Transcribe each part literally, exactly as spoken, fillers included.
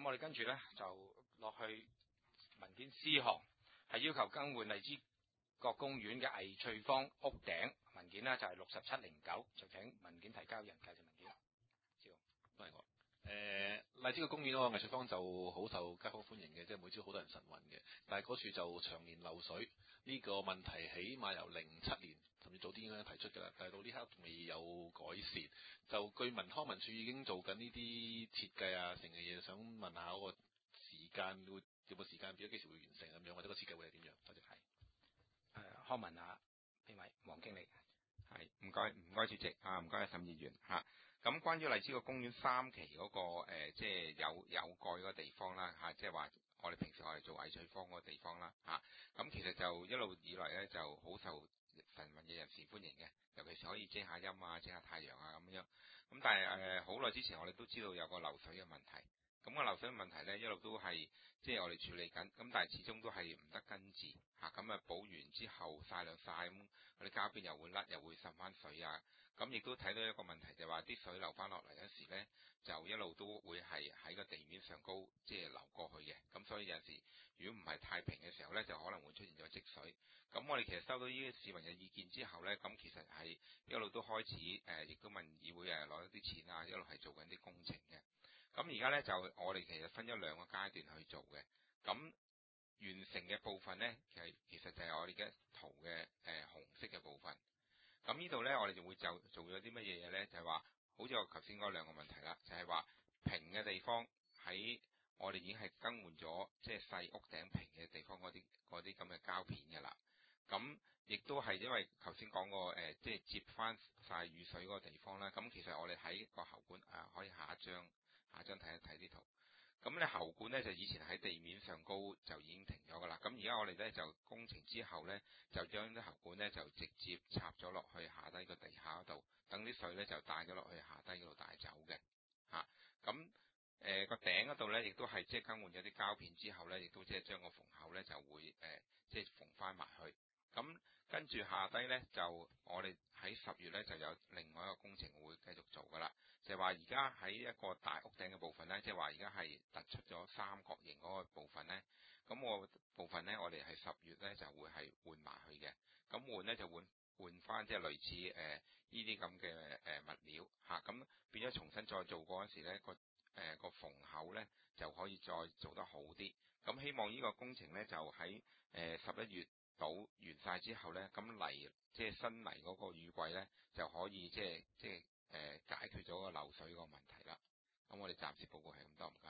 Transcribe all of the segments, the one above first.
我哋跟住咧就落去文件 C 項，係要求更換荔枝角公園嘅藝翠坊屋頂文件呢就係六十七零九，就請文件提交人介紹文件。招， 都係我。誒、呃、荔枝角公園嗰個藝翠坊就好受街坊歡迎嘅，即係每朝好多人晨運嘅。但係嗰處就長年漏水，呢、這個問題起碼由零七年甚至早啲應該提出㗎啦，但係到呢刻仲未有改善。就據聞康文署已經做緊呢啲設計啊，成嘅嘢，想問下嗰個時間會有冇時間表，幾時會完成咁樣，或者個設計會係點樣？多謝。係。 誒、呃，康文啊，邊位？黃經理。係，唔該，唔該主席啊，唔該啊，沈議員嚇。咁、啊、關於荔枝角公園三期嗰、那個、呃、即係有有蓋嗰個地方啦嚇，即係話我哋平時我哋做藝翠坊嗰個地方啦嚇。咁、啊、其實就一路以來咧就好受晨運嘅人士歡迎嘅，尤其是可以遮下陰啊、遮下太陽啊咁樣。咁但係誒好耐之前我哋都知道有個漏水嘅問題。咁、個漏水嘅問題咧，一路都係即係我哋處理緊，咁但係始終都係唔得根治嚇。咁啊補完之後曬兩曬，咁我哋膠邊又會甩，又會滲翻水啊。咁亦都睇到一個問題，就係話啲水流翻落嚟嗰時咧，就一路都會係喺個地面上高即係流過去嘅。咁所以有陣時，如果唔係太平嘅時候咧，就可能會出現咗積水。咁我哋其實收到呢啲市民嘅意見之後咧，咁其實係一路都開始誒，亦、呃、都問議會誒攞一啲錢啊，一路係做緊啲工程嘅。咁而家咧就我哋其實分咗兩個階段去做嘅，咁完成嘅部分咧，其實其實就係我哋嘅圖嘅誒、呃、紅色嘅部分。咁呢度咧，我哋就會就做咗啲乜嘢嘢咧？就係、是、話，好似我頭先嗰兩個問題啦，就係、是、話平嘅地方喺我哋已經係更換咗，即係細屋頂平嘅地方嗰啲嗰啲咁嘅膠片嘅啦。咁亦都係因為頭先講過誒，即係接翻晒雨水嗰個地方啦。咁其實我哋喺個喉管啊，可以下一張。下張睇一睇啲圖，咁咧喉管咧就以前喺地面上高就已經停咗噶啦，咁而家我哋咧就工程之後咧就將啲喉管咧就直接插咗落去下低個地下嗰度，等啲水咧就帶咗落去下低嗰度帶走嘅，嚇，咁誒個頂嗰度咧亦都係即係更換咗啲膠片之後咧，亦都即係將個縫口咧就會誒即係縫翻埋去。咁跟住下低呢，就我哋喺十月呢，就有另外一個工程會繼續做噶啦，就係話而家喺一個大屋頂嘅部分呢，即係話而家係突出咗三角形嗰個部分呢。咁我部分呢，我哋係十月呢就會係換埋去嘅，咁換呢，就換換翻即係類似誒呢啲咁嘅誒物料嚇，咁、啊、變咗重新再做過嗰時呢，個誒、呃、個縫口呢就可以再做得好啲。咁希望呢個工程呢，就喺誒十一月到完晒之後呢，咁嚟即係新嚟嗰個雨季呢，就可以即係即係誒、呃、解決咗個漏水個問題啦。咁我哋暫時報告係咁多，唔該。誒、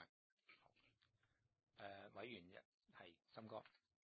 呃，委員一係森哥，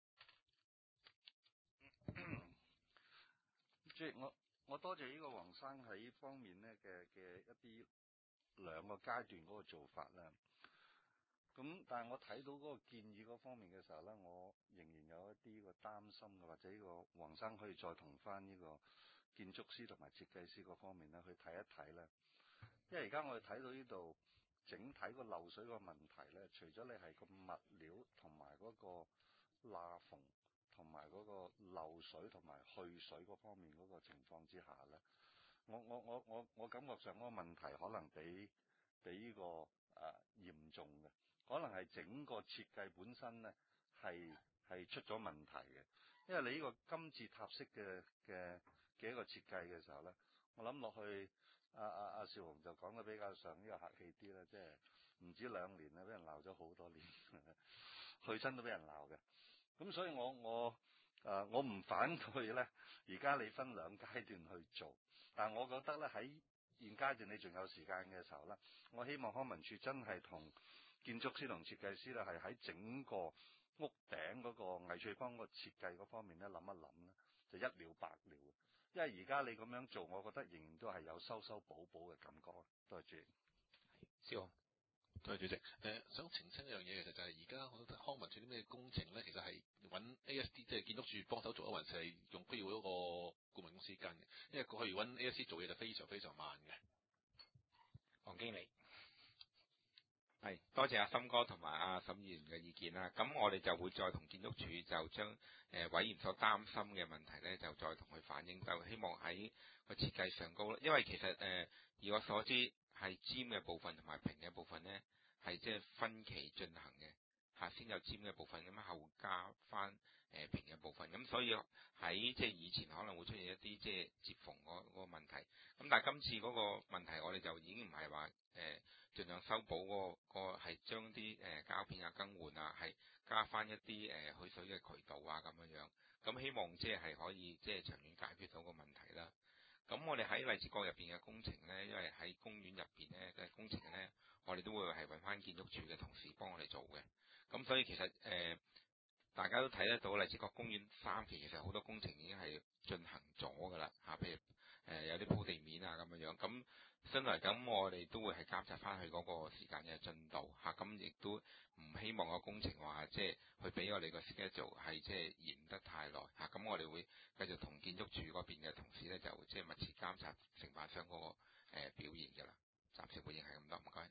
即係我我多謝呢個黃生喺呢方面呢嘅嘅一啲兩個階段嗰個做法啦。咁但係我睇到嗰個建議嗰方面嘅時候咧，我仍然有一啲個擔心嘅，或者呢個黃生可以再同翻呢個建築師同埋設計師嗰方面咧去睇一睇咧。因為而家我哋睇到呢度整體個漏水個問題咧，除咗你係個物料同埋嗰個罅縫同埋嗰個漏水同埋去水嗰方面嗰個情況之下咧，我我我我我感覺上嗰個問題可能比比呢個誒嚴重嘅。可能係整個設計本身咧係係出咗問題嘅，因為你呢個金字塔式嘅嘅嘅一個設計嘅時候咧，我諗落去阿阿阿邵雄就講得比較上呢個客氣啲啦，即係唔止兩年啦，俾人鬧咗好多年，去親都俾人鬧嘅。咁所以我我誒、呃、我唔反對咧，而家你分兩階段去做，但係我覺得咧喺現階段你仲有時間嘅時候咧，我希望康文署真係同建築師同設計師咧，係喺整個屋頂嗰個藝翠坊個設計嗰方面咧諗一諗咧，就一了百了。因為而家你咁樣做，我覺得仍然都係有修修補補嘅感覺。多謝主席。 肖， 多謝主席。誒、呃，想澄清一樣嘢，其實就係而家我覺得康文署啲咩工程咧，其實係揾 A S D 即係建築署幫手做，還是係用需要嗰個顧問公司跟嘅？因為過去揾 A S D 做嘢就非常非常慢嘅。 黃經理。係，多謝阿森哥同埋阿沈議員嘅意見啦。咁我哋就會再同建築署就將誒、呃、委員所擔心嘅問題咧，就再同佢反映，就希望喺個設計上高啦。因為其實誒、呃，以我所知係尖嘅部分同埋平嘅部分咧， 係即係分期進行嘅嚇，先有尖嘅部分，咁後加翻誒平嘅部分，咁所以喺即係以前可能會出現一啲即係接縫嗰嗰個問題，咁但係今次嗰個問題我哋就已經唔係話誒盡量修補嗰個個係將啲誒膠片啊更換啊，係加翻一啲誒去水嘅渠道啊咁樣樣，咁希望即係係可以即係長遠解決到個問題啦。咁我哋喺荔枝角入邊嘅工程咧，因為喺公園入邊咧嘅工程咧，我哋都會係揾翻建築署嘅同事幫我哋做嘅。咁所以其實誒、呃、大家都睇得到荔枝角公園三期其實好多工程已經係進行咗㗎啦嚇，譬如誒、呃、有啲鋪地面啊咁樣樣。咁身為咁，我哋都會係監察翻佢嗰個時間嘅進度嚇，咁亦都唔希望個工程話即係去俾我哋個 schedule 係即係延得太耐嚇。咁我哋會繼續同建築署嗰邊嘅同事咧，就即係密切監察承辦商嗰、那個誒、呃、表現㗎啦。暫時回應係咁多，唔該。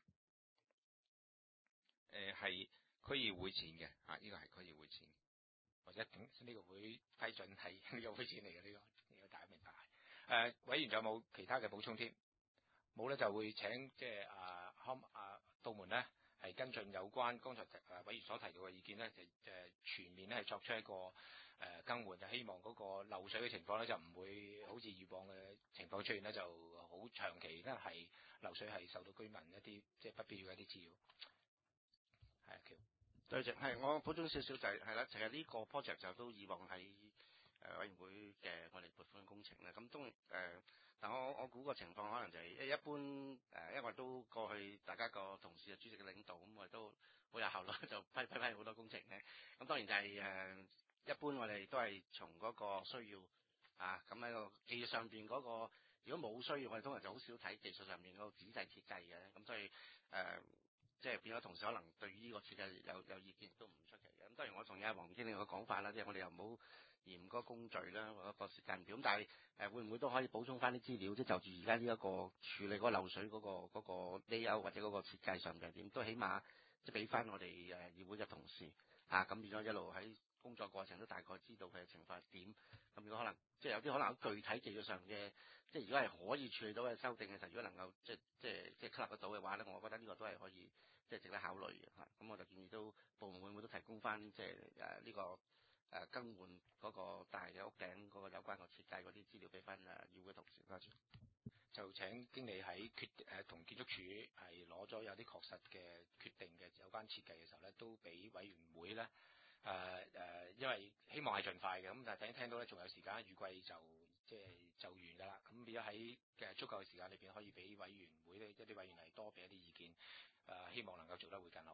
誒係區議會錢嘅嚇，呢個係區議會錢， 或者等呢個會批准係呢個會錢嚟嘅，呢個呢個大家明白。誒、呃、委員仲有冇其他嘅補充添？冇咧就會請即係啊康啊道門咧係跟進有關剛才誒委員所提到嘅意見咧，就誒全面咧係作出一個誒、呃、更換，就希望嗰個漏水嘅情況咧就唔會好似以往嘅情況出現咧，就好長期咧係漏水係受到居民一啲即係不必要嘅一啲滋擾。係啊，橋。 對，就係我補充少少就係係啦，其實呢個 project 就都以往喺誒委員會嘅我哋撥款工程咧，咁當然誒，但我我估個情況可能就係一一般誒、呃，因為都過去大家個同事啊、主席嘅領導，咁我哋都好有效率，就批批批好多工程嘅。咁當然就係、是、誒、呃，一般我哋都係從嗰個需要啊，咁喺個技術上邊嗰、那個，如果冇需要，我哋通常就好少睇技術上面嗰個仔細設計嘅。咁所以誒。呃即係變咗同事可能對於呢個設計有有意見都唔出奇嘅。咁當然我同意阿黃經理嘅講法啦，即係我哋又唔好嫌嗰個工序啦，或者個時間表。咁但係誒會唔會都可以補充翻啲資料，即係就住而家呢一個處理嗰個漏水嗰、嗰個嗰個 layout 或者嗰個設計上嘅點，都起碼即係俾翻我哋誒議會嘅同事嚇，咁、啊、變咗一路喺工作過程都大概知道佢嘅情況係點。咁如果可能即係有啲可能好具體技術上嘅，即係如果係可以處理到嘅修訂嘅時候，如果能夠即係即係即係吸納得到嘅話咧，我覺得呢個都係可以。即係值得考慮嘅嚇，咁我就建議都部門會唔會都提供翻即係誒呢個誒、呃、更換嗰個大嘅屋頂嗰個有關個設計嗰啲資料俾翻誒議會同事。多謝。 就請經理喺決誒同建築署係攞咗有啲確實嘅決定嘅有關設計嘅時候咧，都俾委員會咧誒誒，因為希望係盡快嘅，咁但係聽聽到咧仲有時間，預計就即係就完㗎啦。咁變咗喺嘅足夠嘅時間裏邊，可以俾委員會咧一啲委員係多俾一啲意見。誒、呃，希望能夠做得會更好。